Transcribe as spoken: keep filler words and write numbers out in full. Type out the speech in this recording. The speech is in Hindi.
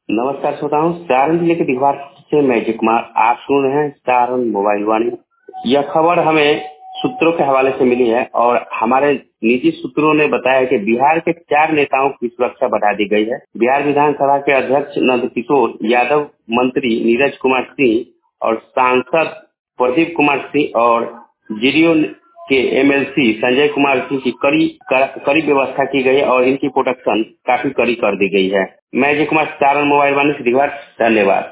नमस्कार श्रोताओं, सारण जिले के दिघवार से मैं अजय कुमार आप सुन रहे हैं सारण मोबाइल वाणी। यह खबर हमें सूत्रों के हवाले से मिली है और हमारे निजी सूत्रों ने बताया कि बिहार के चार नेताओं की सुरक्षा बढ़ा दी गई है। बिहार विधानसभा के अध्यक्ष नंदकिशोर यादव, मंत्री नीरज कुमार सिंह और सांसद प्रदीप कुमार सिंह और जीडीओ के एमएलसी संजय कुमार सिंह की कड़ी कड़ी व्यवस्था की गई है और इनकी प्रोटेक्शन काफी कड़ी कर दी गई है। मैं अजय कुमार, सारण मोबाइल वाणी से दिघवार। धन्यवाद।